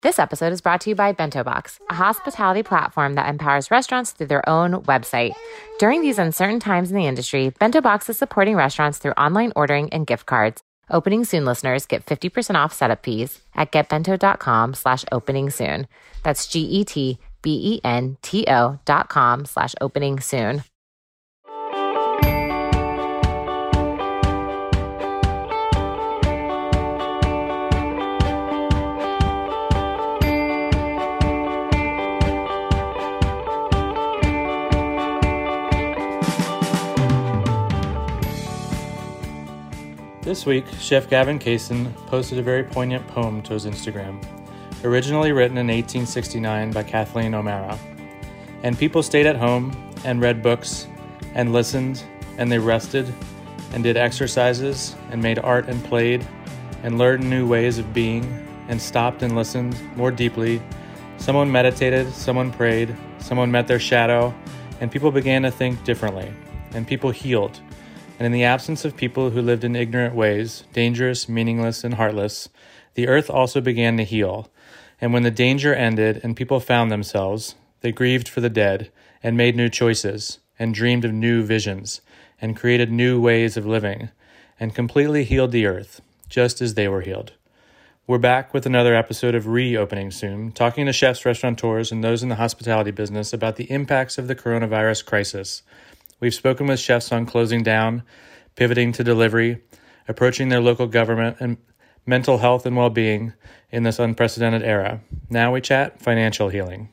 This episode is brought to you by Bento Box, a hospitality platform that empowers restaurants through their own website. During these uncertain times in the industry, Bento Box is supporting restaurants through online ordering and gift cards. Opening Soon listeners get 50% off setup fees at getbento.com/opening soon. That's GETBENTO.com/opening soon. This week, Chef Gavin Kaysen posted a very poignant poem to his Instagram, originally written in 1869 by Kathleen O'Mara. And people stayed at home and read books and listened, and they rested and did exercises and made art and played and learned new ways of being and stopped and listened more deeply. Someone meditated, someone prayed, someone met their shadow, and people began to think differently, and people healed. And in the absence of people who lived in ignorant ways, dangerous, meaningless, and heartless, the earth also began to heal. And when the danger ended and people found themselves, they grieved for the dead and made new choices and dreamed of new visions and created new ways of living and completely healed the earth, just as they were healed. We're back with another episode of Reopening Soon, talking to chefs, restaurateurs, and those in the hospitality business about the impacts of the coronavirus crisis. We've spoken with chefs on closing down, pivoting to delivery, approaching their local government, and mental health and well-being in this unprecedented era. Now we chat financial healing.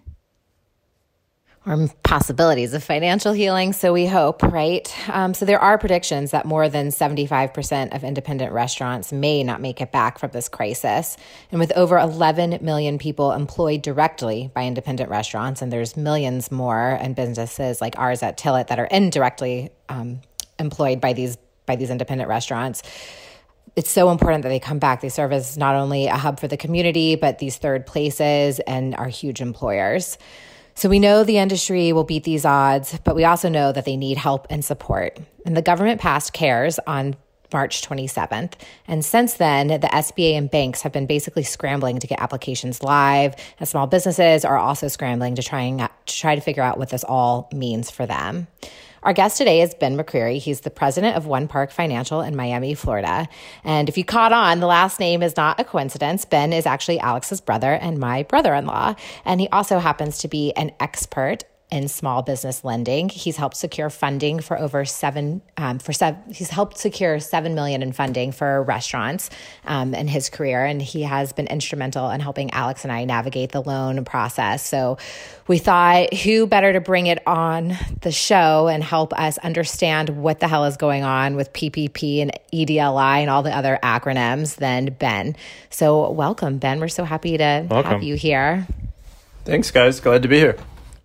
Or possibilities of financial healing, so we hope, right? So there are predictions that more than 75% of independent restaurants may not make it back from this crisis. And with over 11 million people employed directly by independent restaurants, and there's millions more and businesses like ours at Tillet that are indirectly employed by these independent restaurants, it's so important that they come back. They serve as not only a hub for the community, but these third places and are huge employers. So we know the industry will beat these odds, but we also know that they need help and support. And the government passed CARES on March 27th. And since then, the SBA and banks have been basically scrambling to get applications live, and small businesses are also scrambling to try to figure out what this all means for them. Our guest today is Ben McCreary. He's the president of One Park Financial in Miami, Florida. And if you caught on, the last name is not a coincidence. Ben is actually Alex's brother and my brother-in-law. And he also happens to be an expert in small business lending. He's helped secure funding for he's helped secure $7 million in funding for restaurants in his career. And he has been instrumental in helping Alex and I navigate the loan process. So we thought, who better to bring it on the show and help us understand what the hell is going on with PPP and EDLI and all the other acronyms than Ben. So welcome, Ben. We're so happy to have you here. Thanks, guys. Glad to be here.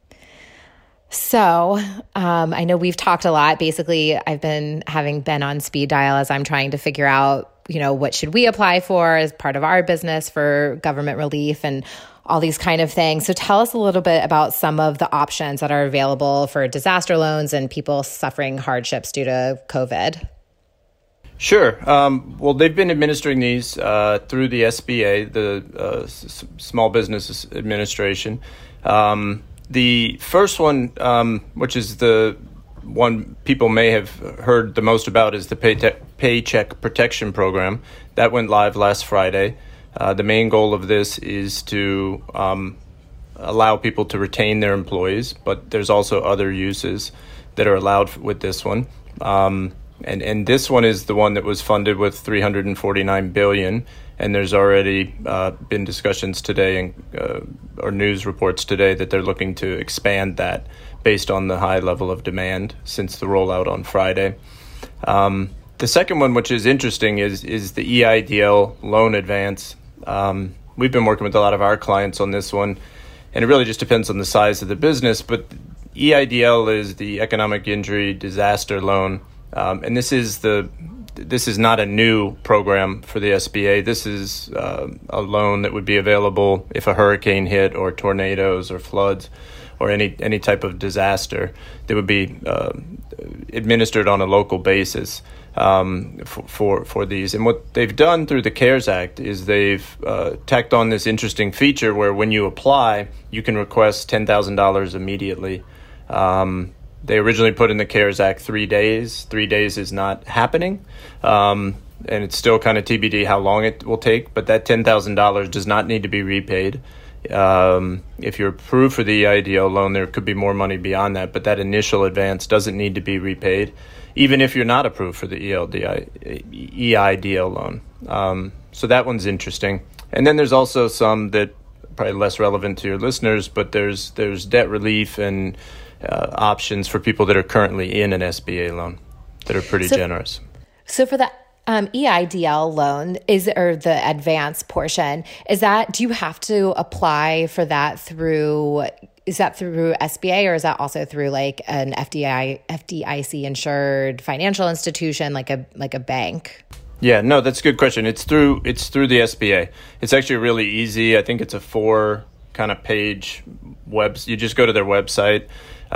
So I know we've talked a lot. Basically, I've been having Ben on speed dial as I'm trying to figure out, what should we apply for as part of our business for government relief and all these kind of things. So tell us a little bit about some of the options that are available for disaster loans and people suffering hardships due to COVID. Sure. Well, they've been administering these through the SBA, the Small Business Administration. The first one, which is the one people may have heard the most about, is the Paycheck Protection Program. That went live last Friday. The main goal of this is to allow people to retain their employees, but there's also other uses that are allowed with this one. And this one is the one that was funded with $349 billion. And there's already been discussions today and or news reports today that they're looking to expand that based on the high level of demand since the rollout on Friday. The second one, which is interesting, is the EIDL loan advance. We've been working with a lot of our clients on this one, and it really just depends on the size of the business. But EIDL is the Economic Injury Disaster Loan, and this is not a new program for the SBA. This is a loan that would be available if a hurricane hit or tornadoes or floods or any type of disaster that would be administered on a local basis. for these. And what they've done through the CARES Act is they've tacked on this interesting feature where when you apply, you can request $10,000 immediately. They originally put in the CARES Act 3 days. 3 days is not happening. And it's still kind of TBD how long it will take, but that $10,000 does not need to be repaid. If you're approved for the EIDL loan, there could be more money beyond that, but that initial advance doesn't need to be repaid, even if you're not approved for the EIDL loan. So that one's interesting. And then there's also some that probably less relevant to your listeners, but there's debt relief and options for people that are currently in an SBA loan that are pretty generous. So for the EIDL loan or the advance portion, do you have to apply for that through SBA, or is that also through like an FDIC insured financial institution, like a bank? Yeah, no, that's a good question. It's through the SBA. It's actually really easy. I think it's a 4 kind of page you just go to their website,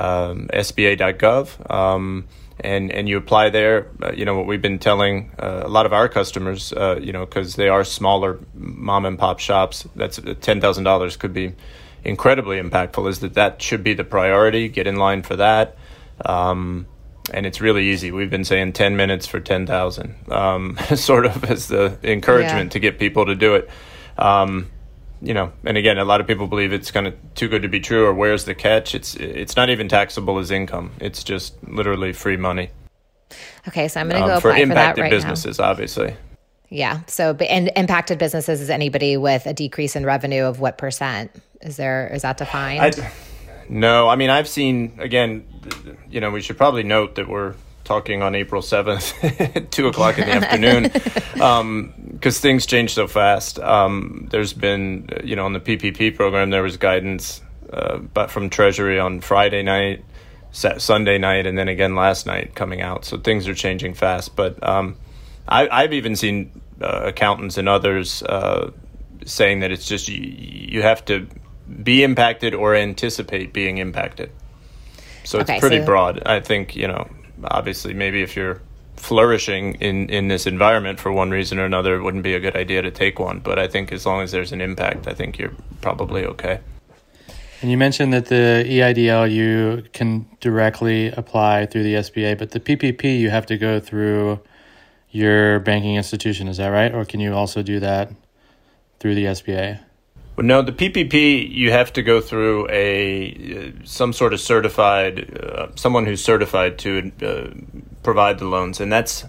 sba.gov. And you apply there. What we've been telling a lot of our customers, because they are smaller mom and pop shops, that's $10,000 could be incredibly impactful, is that should be the priority. Get in line for that. And it's really easy. We've been saying 10 minutes for 10,000, sort of as the encouragement to get people to do it. And again, a lot of people believe it's kind of too good to be true, or where's the catch? It's not even taxable as income. It's just literally free money. Okay, so I'm going to go apply for that right now. For impacted businesses, obviously. Yeah. So, and impacted businesses is anybody with a decrease in revenue of what percent? Is that defined? No, I mean, I've seen, again, we should probably note that we're talking on April 7th at 2 o'clock in the afternoon, because things change so fast. There's been, on the PPP program, there was guidance but from Treasury on Friday night, Sunday night, and then again last night coming out. So things are changing fast. But I've even seen accountants and others saying that it's just you have to be impacted or anticipate being impacted. So it's pretty broad. I think, obviously, maybe if you're flourishing in this environment for one reason or another, it wouldn't be a good idea to take one. But I think as long as there's an impact, I think you're probably okay. And you mentioned that the EIDL, you can directly apply through the SBA, but the PPP, you have to go through your banking institution. Is that right? Or can you also do that through the SBA? Well, no, the PPP, you have to go through some sort of certified, someone who's certified to provide the loans. And that's,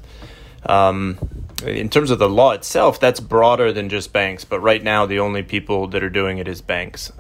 in terms of the law itself, that's broader than just banks. But right now, the only people that are doing it is banks.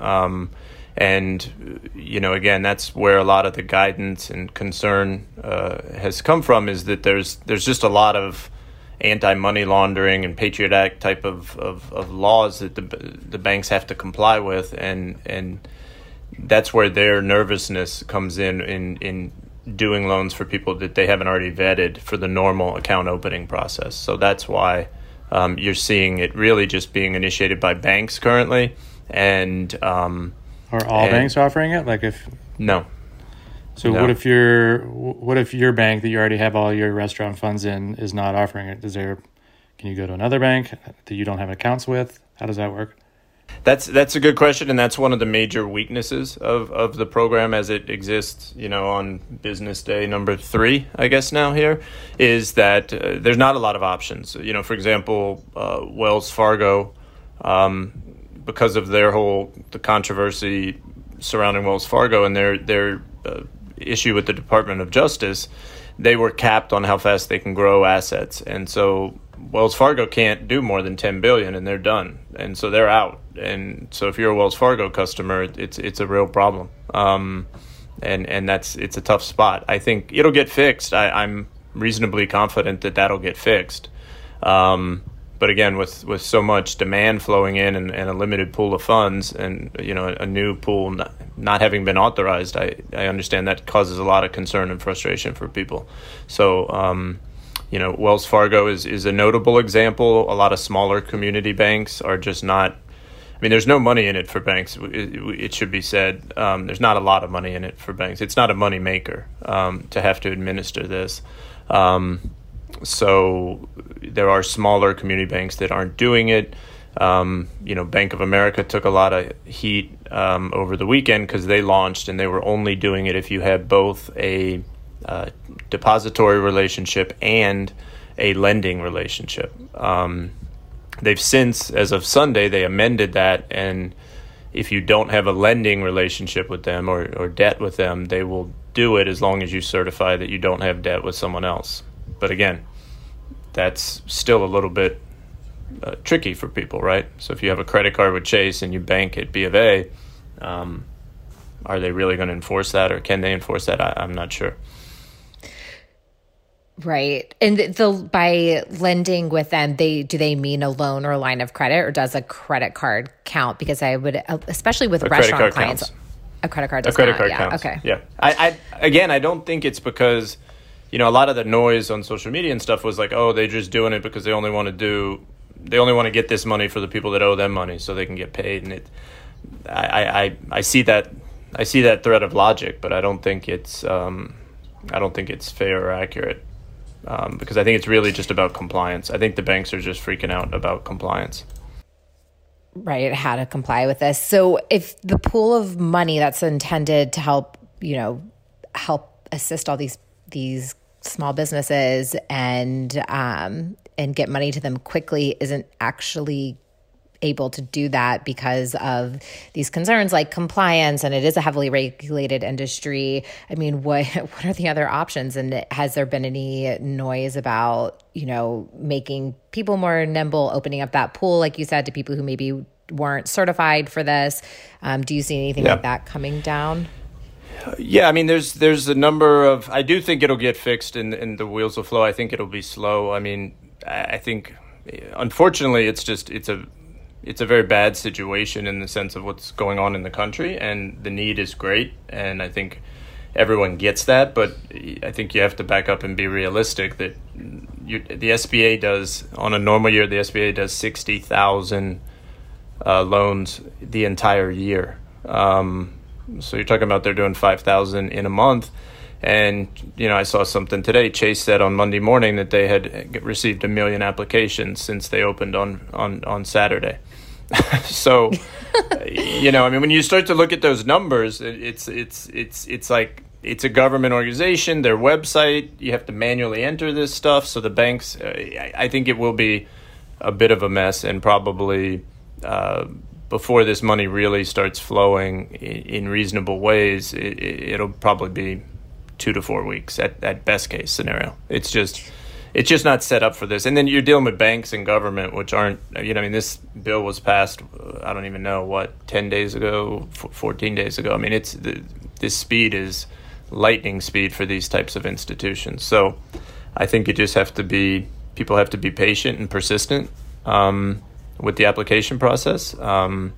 Again, that's where a lot of the guidance and concern has come from, is that there's just a lot of anti-money laundering and Patriot Act type of laws that the banks have to comply with, and that's where their nervousness comes in doing loans for people that they haven't already vetted for the normal account opening process. So that's why you're seeing it really just being initiated by banks currently. And are all banks offering it? No. So no. What if your bank that you already have all your restaurant funds in is not offering it? Can you go to another bank that you don't have accounts with? How does that work? That's a good question, and that's one of the major weaknesses of the program as it exists, on business day number 3, I guess now here, is that there's not a lot of options. For example, Wells Fargo, because of the controversy surrounding Wells Fargo and their issue with the Department of Justice, they were capped on how fast they can grow assets, and so Wells Fargo can't do more than $10 billion, and they're done, and so they're out. And so if you're a Wells Fargo customer, it's a real problem, and it's a tough spot. I think it'll get fixed. I'm reasonably confident that that'll get fixed. But again, with so much demand flowing in and a limited pool of funds, and a new pool not having been authorized, I understand that causes a lot of concern and frustration for people. So Wells Fargo is a notable example. A lot of smaller community banks are just not. I mean, there's no money in it for banks. It should be said. There's not a lot of money in it for banks. It's not a money maker to have to administer this. So there are smaller community banks that aren't doing it. Bank of America took a lot of heat over the weekend because they launched and they were only doing it if you had both a depository relationship and a lending relationship. They've since, as of Sunday, they amended that, and if you don't have a lending relationship with them or debt with them, they will do it as long as you certify that you don't have debt with someone else. But again, that's still a little bit tricky for people, right? So if you have a credit card with Chase and you bank at B of A, are they really going to enforce that, or can they enforce that? I'm not sure. Right. And by lending with them, do they mean a loan or a line of credit, or does a credit card count? Because I would, especially with restaurant clients, counts. A credit card does counts. Okay. Yeah. I don't think it's because, a lot of the noise on social media and stuff was like, oh, they're just doing it because they only want to get this money for the people that owe them money so they can get paid. And I see that thread of logic, but I don't think it's fair or accurate. Because I think it's really just about compliance. I think the banks are just freaking out about compliance. Right, how to comply with this. So if the pool of money that's intended to help assist all these small businesses and get money to them quickly isn't actually able to do that because of these concerns like compliance, and it is a heavily regulated industry. I mean, what are the other options? And has there been any noise about, making people more nimble, opening up that pool, like you said, to people who maybe weren't certified for this? Do you see anything like that coming down? Yeah, I mean, there's a number of, I do think it'll get fixed and the wheels will flow. I think it'll be slow. I mean, I think, unfortunately, it's a very bad situation in the sense of what's going on in the country, and the need is great, and I think everyone gets that, but I think you have to back up and be realistic that the SBA does, on a normal year, the SBA does 60,000 loans the entire year. So you're talking about they're doing 5,000 in a month. And, I saw something today. Chase said on Monday morning that they had received 1 million applications since they opened on Saturday. So, when you start to look at those numbers, it's like it's a government organization, their website, you have to manually enter this stuff. So the banks, I think it will be a bit of a mess, and probably before this money really starts flowing in reasonable ways, it'll probably be 2 to 4 weeks at best case scenario. It's just not set up for this. And then you're dealing with banks and government, which aren't, this bill was passed, I don't even know, 10 days ago, 14 days ago. I mean, this speed is lightning speed for these types of institutions. So I think people have to be patient and persistent with the application process and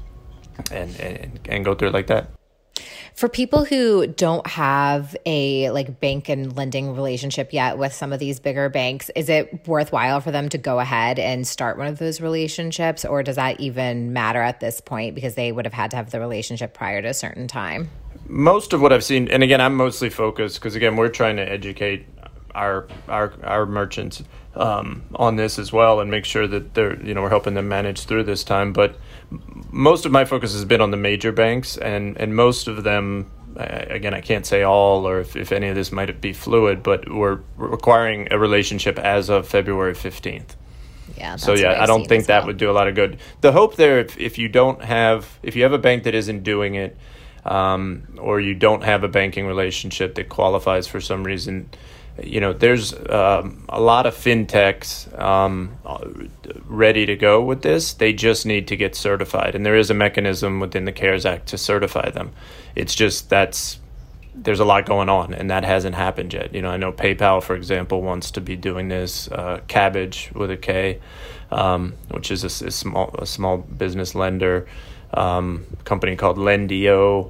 go through it like that. For people who don't have a bank and lending relationship yet with some of these bigger banks, is it worthwhile for them to go ahead and start one of those relationships, or does that even matter at this point because they would have had to have the relationship prior to a certain time? Most of what I've seen, and again, I'm mostly focused because again, we're trying to educate our merchants on this as well and make sure that we're helping them manage through this time. But most of my focus has been on the major banks, and most of them, again, I can't say all or if any of this might be fluid, but we're requiring a relationship as of February 15th. Yeah. So I don't think that would do a lot of good. The hope there, if you have a bank that isn't doing it, or you don't have a banking relationship that qualifies for some reason, there's a lot of fintechs ready to go with this. They just need to get certified, and there is a mechanism within the CARES Act to certify them. It's just there's a lot going on, and that hasn't happened yet. I know PayPal, for example, wants to be doing this. Kabbage with a K, which is a small business lender, company called Lendio.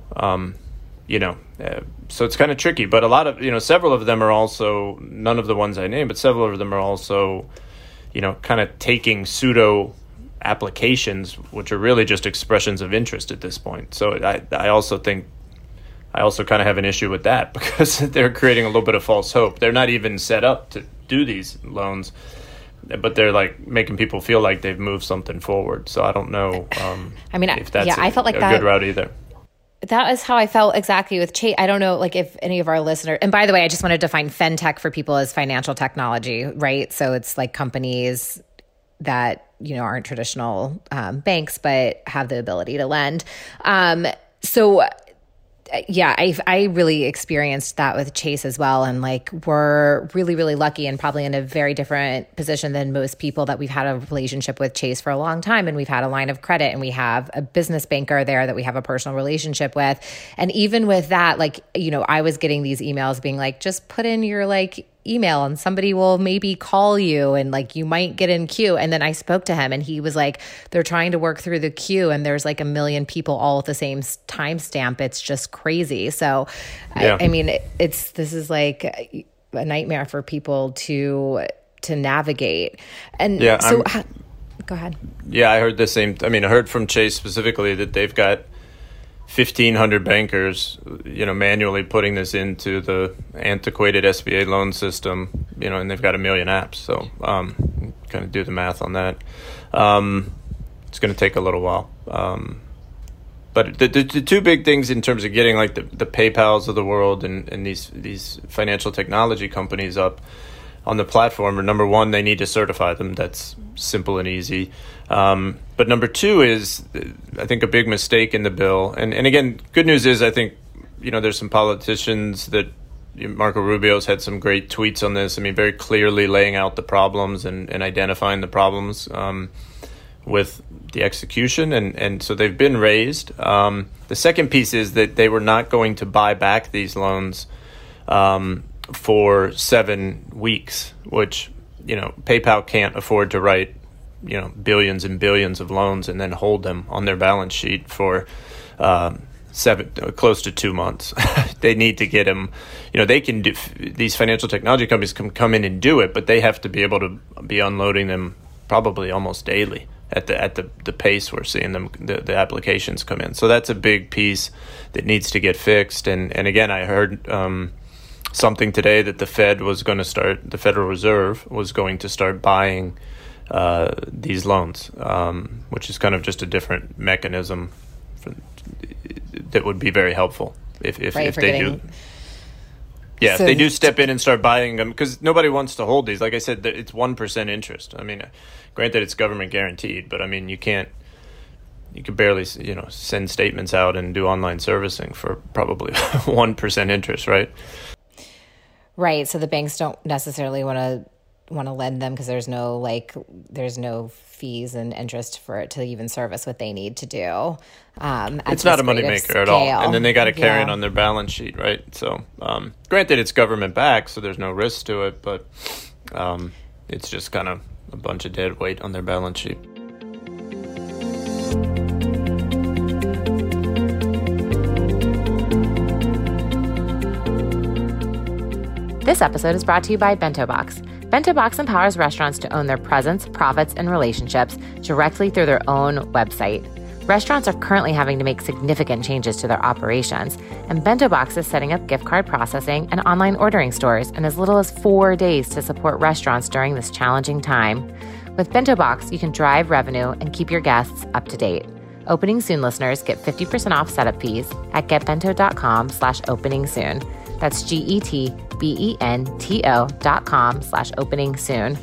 So it's kind of tricky, but a lot of, several of them are also, none of the ones I named, but several of them are also, kind of taking pseudo applications, which are really just expressions of interest at this point. So I also kind of have an issue with that because they're creating a little bit of false hope. They're not even set up do these loans, but they're like making people feel like they've moved something forward. So I don't know. If that's I felt like a that, good route either. That is how I felt exactly with Chase. I don't know, like if any of our listeners, and by the way, I just want to define fintech for people as financial technology, right? So it's like companies that, aren't traditional banks, but have the ability to lend. I really experienced that with Chase as well. And like, we're really, really lucky and probably in a very different position than most people that we've had a relationship with Chase for a long time. And we've had a line of credit and we have a business banker there that we have a personal relationship with. And even with that, like, I was getting these emails being like, just put in your like email and somebody will maybe call you and like you might get in queue. And then I spoke to him and he was like, they're trying to work through the queue and there's like 1 million people all at the same timestamp. It's just crazy. So yeah. This is like a nightmare for people to navigate. And yeah, go ahead. Yeah, I heard the same. I heard from Chase specifically that they've got 1,500 bankers, manually putting this into the antiquated SBA loan system, and they've got 1 million apps. So kind of do the math on that. It's going to take a little while. But the two big things in terms of getting like the PayPals of the world and these financial technology companies up on the platform are, number one, they need to certify them. That's simple and easy. But number two is, I think, a big mistake in the bill. And again, good news is I think, there's some politicians that Marco Rubio's had some great tweets on this. Very clearly laying out the problems and identifying the problems with the execution. And so they've been raised. The second piece is that they were not going to buy back these loans for 7 weeks, which, PayPal can't afford to write, billions and billions of loans and then hold them on their balance sheet for close to 2 months. They need to get them, they can do, these financial technology companies can come in and do it, but they have to be able to be unloading them probably almost daily at the pace we're seeing them, the applications come in. So that's a big piece that needs to get fixed. And again, I heard something today that the Federal Reserve was going to start buying these loans, which is kind of just a different mechanism that would be very helpful if they do. Yeah, if they do step in and start buying them, because nobody wants to hold these. Like I said, it's 1% interest. Granted, it's government guaranteed, but you can barely send statements out and do online servicing for probably 1% interest, right? Right. So the banks don't necessarily want to lend them because there's no fees and interest for it to even service what they need to do. It's not a moneymaker at all. And then they got to carry it on their balance sheet, right? So granted, it's government backed, so there's no risk to it, but it's just kind of a bunch of dead weight on their balance sheet. This episode is brought to you by Bento Box. Bento Box empowers restaurants to own their presence, profits, and relationships directly through their own website. Restaurants are currently having to make significant changes to their operations, and Bento Box is setting up gift card processing and online ordering stores in as little as 4 days to support restaurants during this challenging time. With Bento Box, you can drive revenue and keep your guests up to date. Opening Soon listeners get 50% off setup fees at getbento.com/opening soon. That's GETBENTO.com/opening soon.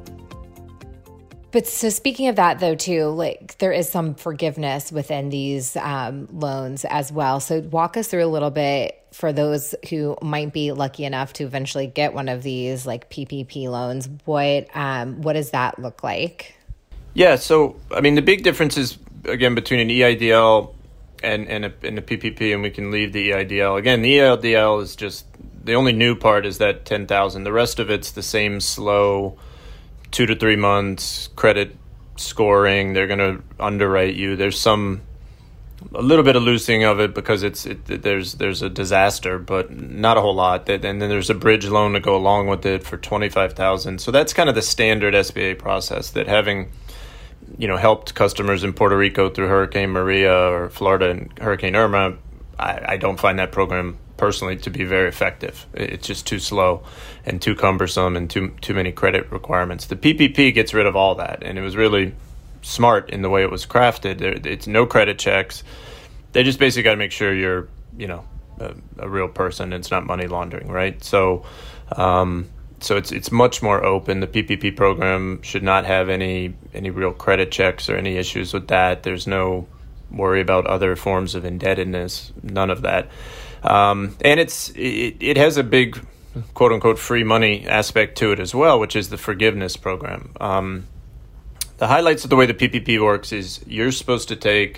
But so speaking of that, though, too, like there is some forgiveness within these loans as well. So walk us through a little bit for those who might be lucky enough to eventually get one of these like PPP loans. What does that look like? Yeah. So, the big difference is, again, between an EIDL and the PPP, and we can leave the EIDL. Again, the EIDL is just, the only new part is that 10,000. The rest of it's the same slow 2 to 3 months credit scoring. They're going to underwrite you. There's a little bit of loosening of it because there's a disaster, but not a whole lot. And then there's a bridge loan to go along with it for 25,000. So that's kind of the standard SBA process that having helped customers in Puerto Rico through Hurricane Maria or Florida and Hurricane Irma, I don't find that program personally to be very effective. It's just too slow and too cumbersome and too many credit requirements. The PPP gets rid of all that, and it was really smart in the way it was crafted. It's no credit checks. They just basically got to make sure you're, a real person. It's not money laundering, right? So it's much more open. The PPP program should not have any real credit checks or any issues with that. There's no worry about other forms of indebtedness, none of that. And it has a big, quote unquote, free money aspect to it as well, which is the forgiveness program. The highlights of the way the PPP works is you're supposed to take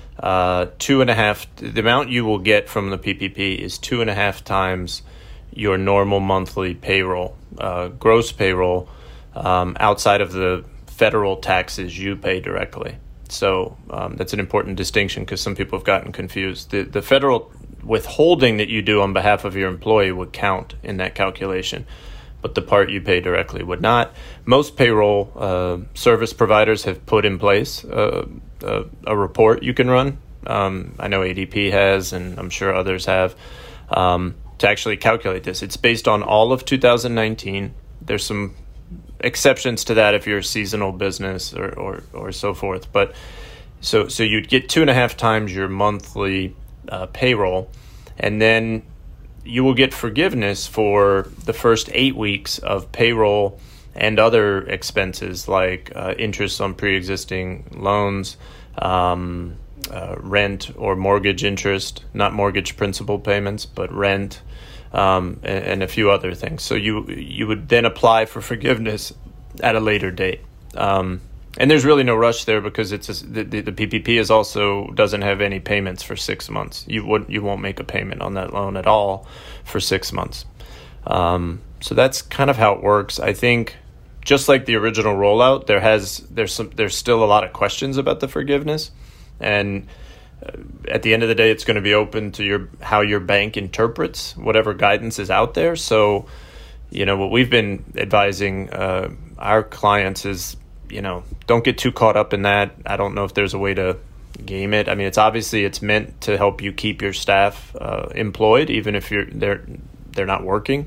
the amount you will get from the PPP is 2.5 times your normal monthly payroll, gross payroll, outside of the federal taxes you pay directly. So that's an important distinction because some people have gotten confused. The federal withholding that you do on behalf of your employee would count in that calculation, but the part you pay directly would not. Most payroll service providers have put in place a report you can run. I know ADP has, and I'm sure others have, to actually calculate this. It's based on all of 2019. There's some exceptions to that if you're a seasonal business or so forth. But so you'd get 2.5 times your monthly payroll, and then you will get forgiveness for the first 8 weeks of payroll and other expenses like interest on pre-existing loans, rent or mortgage interest, not mortgage principal payments, but rent, and a few other things. So you would then apply for forgiveness at a later date. And there's really no rush there because the PPP is also doesn't have any payments for 6 months. You won't make a payment on that loan at all for 6 months. So that's kind of how it works. I think just like the original rollout, there's still a lot of questions about the forgiveness, and at the end of the day, it's going to be open to how your bank interprets whatever guidance is out there. So, what we've been advising our clients is, don't get too caught up in that. I don't know if there's a way to game it. I mean, it's meant to help you keep your staff employed, even if they're not working.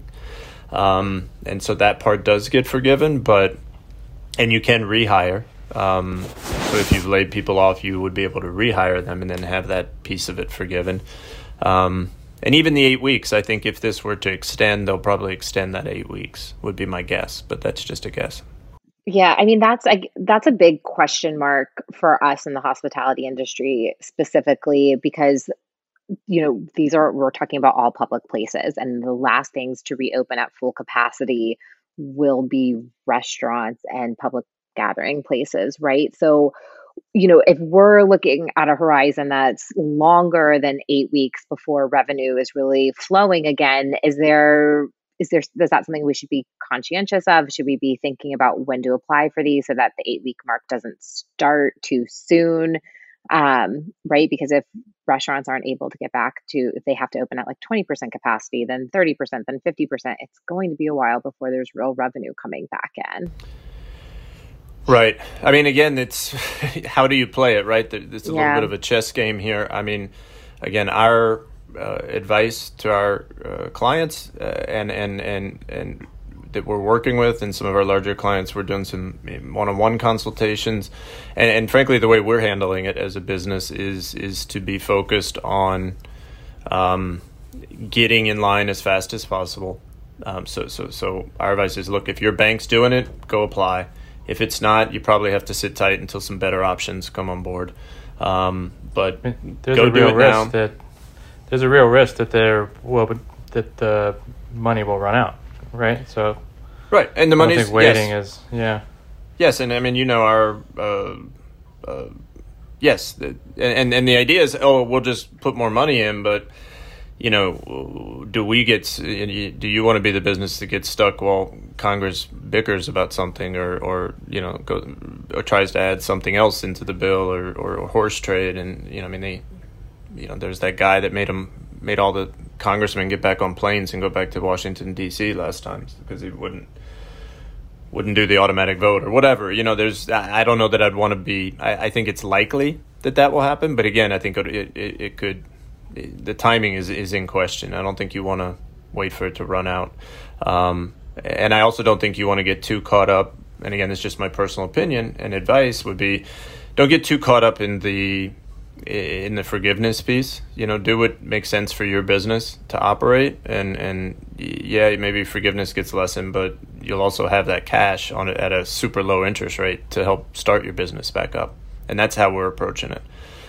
And so that part does get forgiven, and you can rehire. So if you've laid people off, you would be able to rehire them and then have that piece of it forgiven. And even the 8 weeks, I think if this were to extend, they'll probably extend that 8 weeks, would be my guess, but that's just a guess. Yeah, I mean, that's a big question mark for us in the hospitality industry specifically because, we're talking about all public places, and the last things to reopen at full capacity will be restaurants and public gathering places, right? So, if we're looking at a horizon that's longer than 8 weeks before revenue is really flowing again, is that something we should be conscientious of? Should we be thinking about when to apply for these so that the 8-week mark doesn't start too soon? Right? Because if restaurants aren't able to get back to, if they have to open at like 20% capacity, then 30%, then 50%, it's going to be a while before there's real revenue coming back in. Right. I mean, again, it's how do you play it, right? There's a little bit of a chess game here. I mean, again, our advice to our clients and that we're working with, and some of our larger clients, we're doing some one-on-one consultations, and frankly, the way we're handling it as a business is to be focused on getting in line as fast as possible. So our advice is, look, if your bank's doing it, go apply. If it's not, you probably have to sit tight until some better options come on board. But there's go a real do it risk now. There's a real risk that the money will run out, right? So right, and the money's waiting yes. is Yes, and I mean, our yes, and the idea is, we'll just put more money in, but do you want to be the business that gets stuck while Congress bickers about something or tries to add something else into the bill or horse trade? And there's that guy that made all the congressmen get back on planes and go back to Washington D.C. last time because he wouldn't do the automatic vote or whatever. I don't know that I'd want to be. I think it's likely that will happen, but again, I think it could the timing is in question. I don't think you want to wait for it to run out. And I also don't think you want to get too caught up. And again, it's just my personal opinion and advice would be, don't get too caught up in the forgiveness piece. Do what makes sense for your business to operate. And yeah, maybe forgiveness gets lessened, but you'll also have that cash on it at a super low interest rate to help start your business back up. And that's how we're approaching it.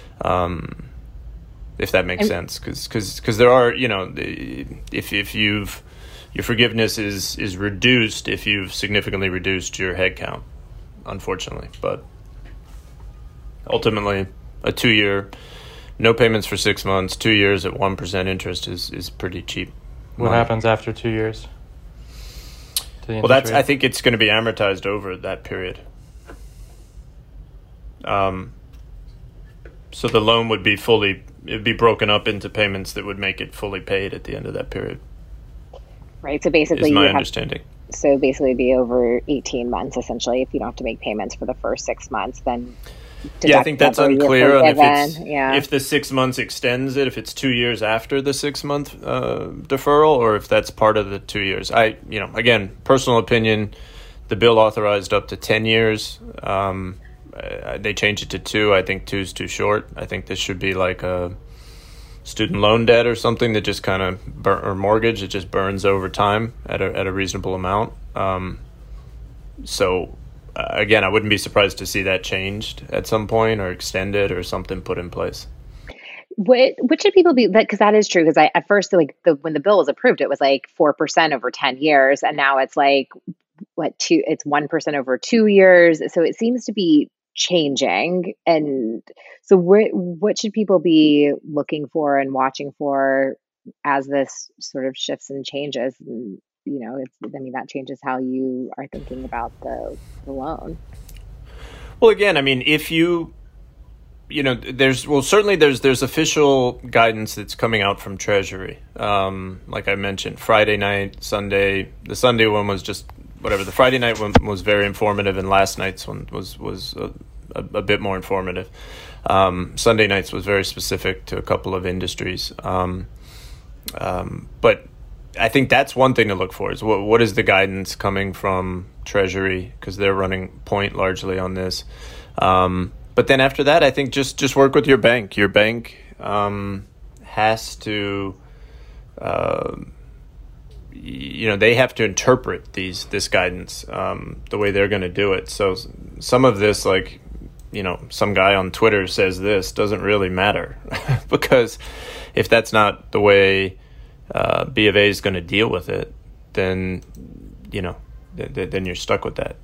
If that makes sense, because there are, if your forgiveness is reduced if you've significantly reduced your head count, unfortunately. But ultimately, a 2-year, no payments for 6 months, 2 years at 1% interest is pretty cheap. What happens after 2 years? Well, I think it's going to be amortized over that period. So the loan would be it'd be broken up into payments that would make it fully paid at the end of that period. Right. So basically, is my understanding. So basically, it'd be over 18 months essentially. If you don't have to make payments for the first 6 months, then I think that's unclear on if the 6 months extends it, if it's 2 years after the 6 month deferral, or if that's part of the 2 years. Again, personal opinion, the bill authorized up to 10 years. They changed it to 2. I think 2 is too short. I think this should be like a student loan debt or something that just kind of or mortgage. It just burns over time at a reasonable amount. Again, I wouldn't be surprised to see that changed at some point or extended or something put in place. What should people be, because that is true, because at first, when the bill was approved, it was like 4% over 10 years. And now it's like, it's 1% over 2 years. So it seems to be changing. And so what should people be looking for and watching for as this sort of shifts and changes? And, that changes how you are thinking about the loan. Well, again, if there's official guidance that's coming out from Treasury. Like I mentioned, Friday night, Sunday. The Sunday one was just whatever. The Friday night one was very informative, and last night's one was a bit more informative. Sunday nights was very specific to a couple of industries. But I think that's one thing to look for is what is the guidance coming from Treasury, because they're running point largely on this. But then after that, I think just work with your bank. Your bank has to, they have to interpret this guidance the way they're going to do it. So some of this, some guy on Twitter says this doesn't really matter because if that's not the way B of A is going to deal with it, then then you're stuck with that.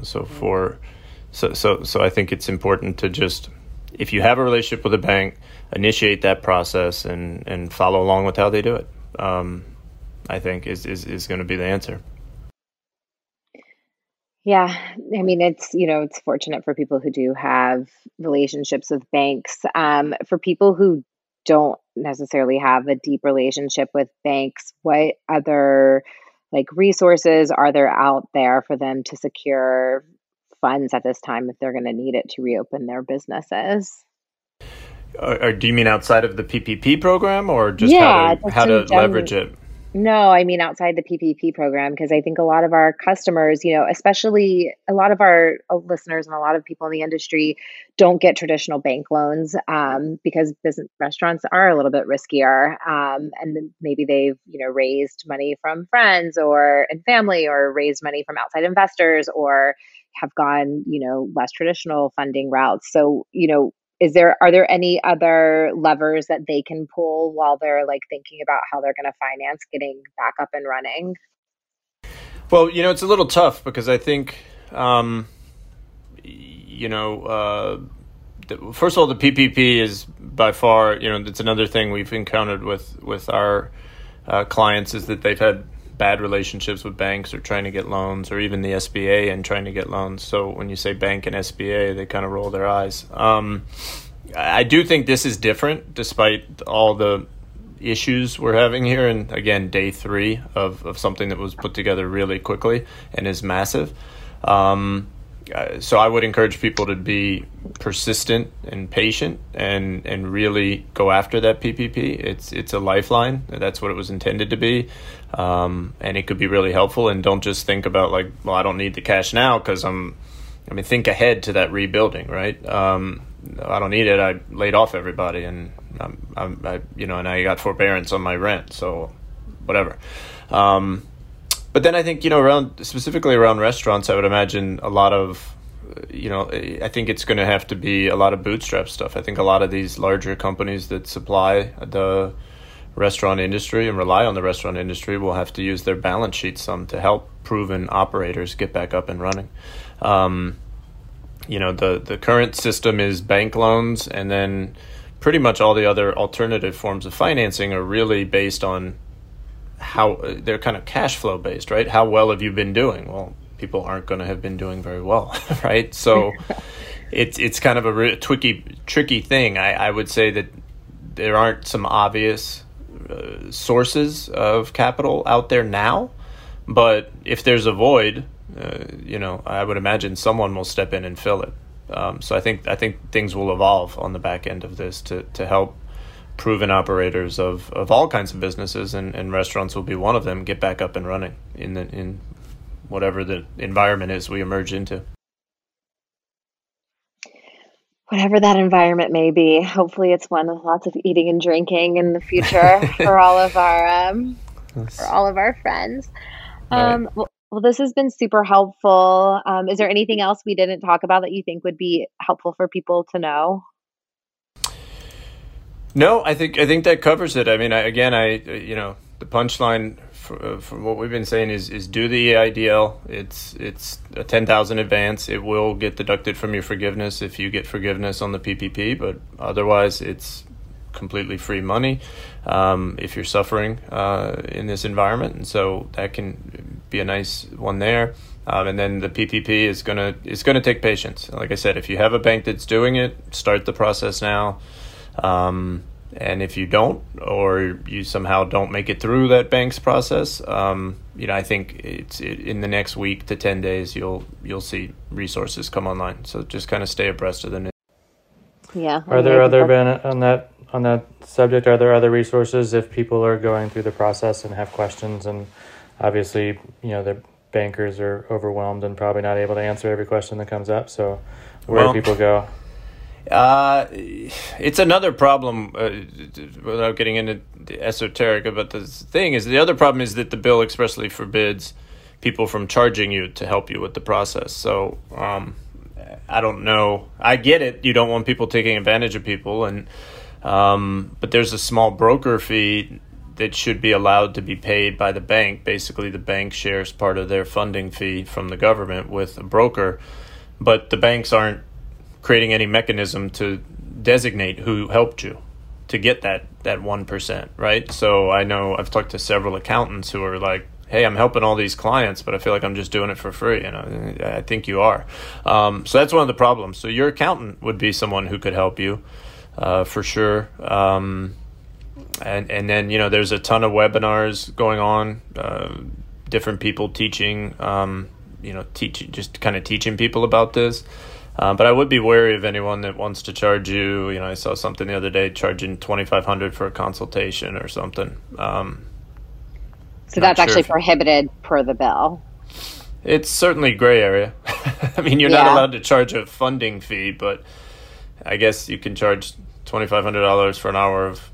So I think it's important to just, if you have a relationship with a bank, initiate that process and follow along with how they do it. I think is going to be the answer. Yeah. It's fortunate for people who do have relationships with banks. For people who don't necessarily have a deep relationship with banks, what other resources are there out there for them to secure funds at this time if they're going to need it to reopen their businesses? Or do you mean outside of the PPP program, or just how to leverage it? No, outside the PPP program, because I think a lot of our customers, especially a lot of our listeners and a lot of people in the industry don't get traditional bank loans because business restaurants are a little bit riskier. And then maybe they've, raised money from friends and family, or raised money from outside investors, or have gone, less traditional funding routes. So, are there any other levers that they can pull while they're thinking about how they're going to finance getting back up and running? Well, it's a little tough because I think, first of all, the PPP is by far, it's another thing we've encountered with our clients is that they've had bad relationships with banks or trying to get loans, or even the SBA and trying to get loans. So when you say bank and SBA, they kind of roll their eyes. I do think this is different despite all the issues we're having here. And again, day 3 of something that was put together really quickly and is massive. So I would encourage people to be persistent and patient and really go after that PPP. It's a lifeline. That's what it was intended to be. And it could be really helpful. And don't just think about like, well, I don't need the cash now because think ahead to that rebuilding, right? I don't need it. I laid off everybody and now you got forbearance on my rent. So whatever. But then I think, specifically around restaurants, I would imagine a lot of, I think it's going to have to be a lot of bootstrap stuff. I think a lot of these larger companies that supply the restaurant industry and rely on the restaurant industry will have to use their balance sheet some to help proven operators get back up and running. The current system is bank loans, and then pretty much all the other alternative forms of financing are really based on how they're kind of cash flow based, right? How well have you been doing? Well, people aren't going to have been doing very well, right? So it's kind of a tricky thing. I would say that there aren't some obvious sources of capital out there now, but if there's a void, I would imagine someone will step in and fill it. So I think things will evolve on the back end of this to help proven operators of all kinds of businesses, and restaurants will be one of them, get back up and running in whatever the environment is we emerge into. Whatever that environment may be, hopefully it's one with lots of eating and drinking in the future for all of our friends. Right. Well, this has been super helpful. Is there anything else we didn't talk about that you think would be helpful for people to know? No, I think that covers it. I mean, the punchline for what we've been saying is do the EIDL. It's a $10,000 advance. It will get deducted from your forgiveness if you get forgiveness on the PPP, but otherwise it's completely free money if you're suffering in this environment, and so that can be a nice one there. And then the PPP is gonna take patience. Like I said, if you have a bank that's doing it, start the process now. And if you don't, or you somehow don't make it through that bank's process, I think in the next week to 10 days, you'll see resources come online. So just kind of stay abreast of the news. Yeah. Are there on that subject? Are there other resources if people are going through the process and have questions? And obviously, the bankers are overwhelmed and probably not able to answer every question that comes up. So where do people go? It's another problem, without getting into the esoteric, but the other problem is that the bill expressly forbids people from charging you to help you with the process. So, I don't know. I get it. You don't want people taking advantage of people, but there's a small broker fee that should be allowed to be paid by the bank. Basically, the bank shares part of their funding fee from the government with a broker, but the banks aren't creating any mechanism to designate who helped you to get that 1%, right? So I know I've talked to several accountants who are like, hey, I'm helping all these clients, but I feel like I'm just doing it for free. And I think you are. So that's one of the problems. So your accountant would be someone who could help you for sure. And then, there's a ton of webinars going on, different people teaching, just kind of teaching people about this. But I would be wary of anyone that wants to charge you. I saw something the other day charging $2,500 for a consultation or something. So that's actually prohibited per the bill. It's certainly gray area. I mean, you're not allowed to charge a funding fee, but I guess you can charge $2,500 for an hour of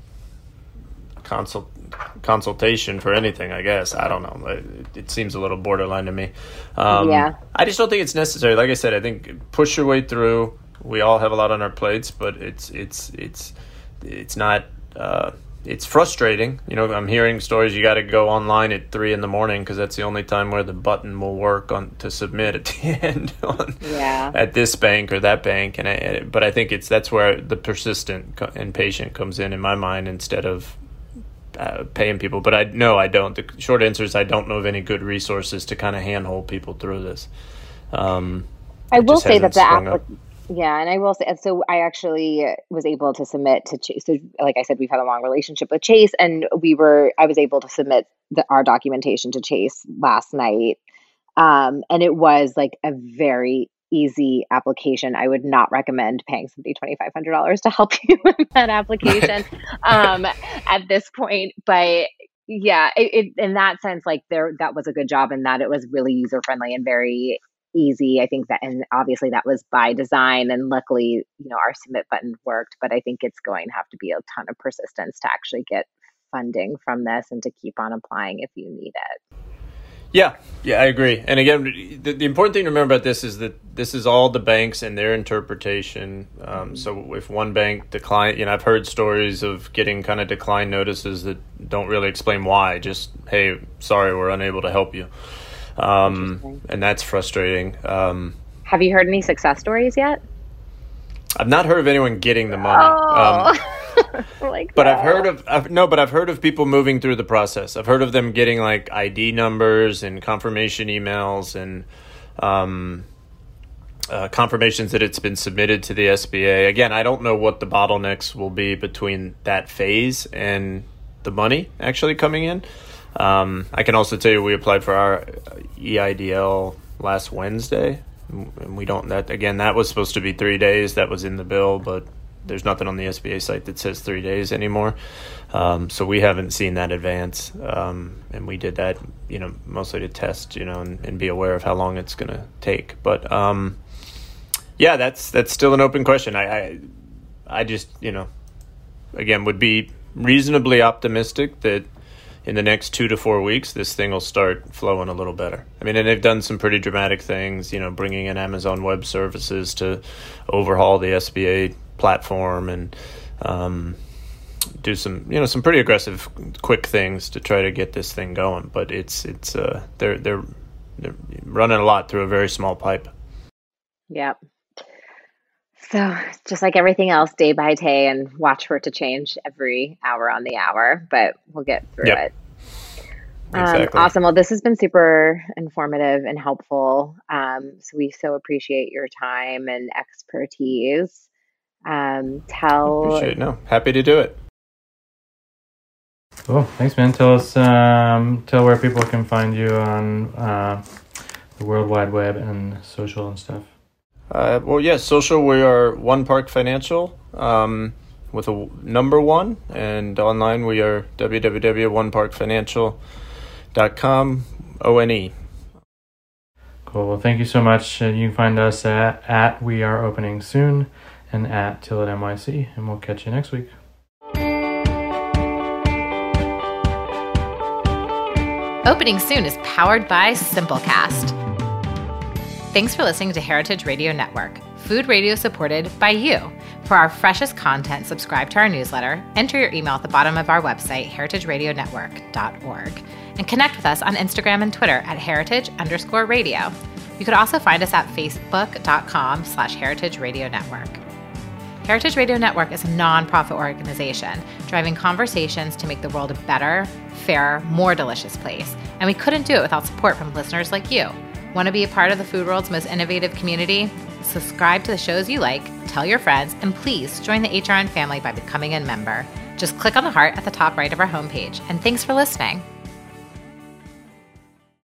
consultation for anything, I guess. I don't know. It seems a little borderline to me. I just don't think it's necessary. Like I said, I think push your way through. We all have a lot on our plates, but it's not. It's frustrating. I'm hearing stories. You got to go online at 3 a.m. because that's the only time where the button will work to submit at the end at this bank or that bank. But I think that's where the persistent and patient comes in my mind instead of paying people. But I don't. The short answer is I don't know of any good resources to kind of handhold people through this. I will say that and I will say, so I actually was able to submit to Chase. So like I said, we've had a long relationship with Chase, and I was able to submit our documentation to Chase last night. And it was like a very easy application. I would not recommend paying somebody $2,500 to help you with that application at this point. But yeah, in that sense, like that was a good job in that it was really user friendly and very easy. I think that, and obviously that was by design, and luckily, our submit button worked, but I think it's going to have to be a ton of persistence to actually get funding from this and to keep on applying if you need it. Yeah, I agree. And again, the important thing to remember about this is that this is all the banks and their interpretation. So if one bank decline, I've heard stories of getting kind of decline notices that don't really explain why. Just, hey, sorry, we're unable to help you. And that's frustrating. Have you heard any success stories yet? I've not heard of anyone getting the money. But I've heard of people moving through the process. I've heard of them getting like ID numbers and confirmation emails and confirmations that it's been submitted to the SBA. Again, I don't know what the bottlenecks will be between that phase and the money actually coming in. I can also tell you we applied for our EIDL last Wednesday, and that was supposed to be 3 days. That was in the bill, but there's nothing on the SBA site that says 3 days anymore. So we haven't seen that advance. And we did that, mostly to test, and be aware of how long it's going to take. But that's still an open question. I just, again, would be reasonably optimistic that in the next 2 to 4 weeks, this thing will start flowing a little better. I mean, and they've done some pretty dramatic things, bringing in Amazon Web Services to overhaul the SBA platform and do some pretty aggressive, quick things to try to get this thing going. But they're running a lot through a very small pipe. Yep. So just like everything else, day by day, and watch for it to change every hour on the hour, but we'll get through it. Exactly. Awesome. Well, this has been super informative and helpful. So we so appreciate your time and expertise. Appreciate it. No, happy to do it. Cool. Thanks, man. Tell where people can find you on the World Wide Web and social and stuff. Social, we are One Park Financial with a number one, and online we are www.oneparkfinancial.com, ONE. Cool. Well, thank you so much. You can find us at We Are Opening Soon and at Till at NYC, and we'll catch you next week. Opening Soon is powered by Simplecast. Thanks for listening to Heritage Radio Network, food radio supported by you. For our freshest content, subscribe to our newsletter, enter your email at the bottom of our website, heritageradionetwork.org, and connect with us on Instagram and Twitter at heritage_radio. You could also find us at facebook.com/Heritage Radio Network. Heritage Radio Network is a nonprofit organization driving conversations to make the world a better, fairer, more delicious place. And we couldn't do it without support from listeners like you. Want to be a part of the food world's most innovative community? Subscribe to the shows you like, tell your friends, and please join the HRN family by becoming a member. Just click on the heart at the top right of our homepage. And thanks for listening.